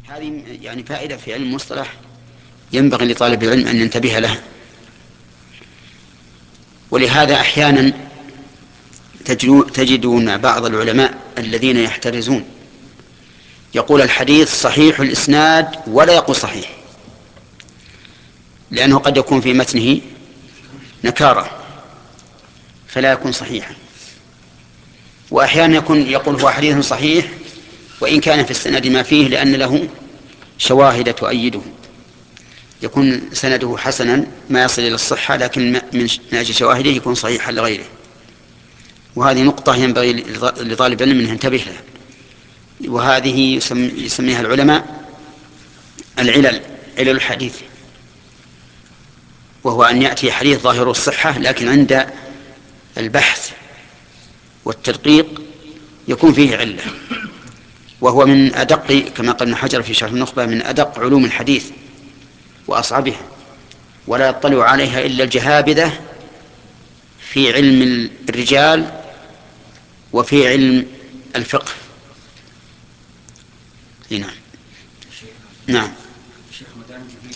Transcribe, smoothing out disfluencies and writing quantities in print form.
هذه يعني فائدة في علم المصطلح ينبغي لطالب العلم أن ينتبه لها. ولهذا أحيانا تجدون بعض العلماء الذين يحترزون يقول الحديث صحيح الإسناد ولا يقول صحيح، لأنه قد يكون في متنه نكارة فلا يكون صحيحا. وأحيانا يقول هو حديث صحيح وإن كان في السند ما فيه، لأن له شواهد تؤيده، يكون سنده حسنا ما يصل إلى الصحة، لكن من أجل شواهده يكون صحيحا لغيره. وهذه نقطة ينبغي لطالب العلم أن ينتبه لها. وهذه يسميها العلماء علل الحديث، وهو أن يأتي حديث ظاهر الصحة لكن عند البحث والتدقيق يكون فيه علة. وهو من أدق، كما قال ابن حجر في شرح النخبة، من أدق علوم الحديث وأصعبها، ولا يطلع عليها إلا الجهابذة في علم الرجال وفي علم الفقه. نعم. نعم.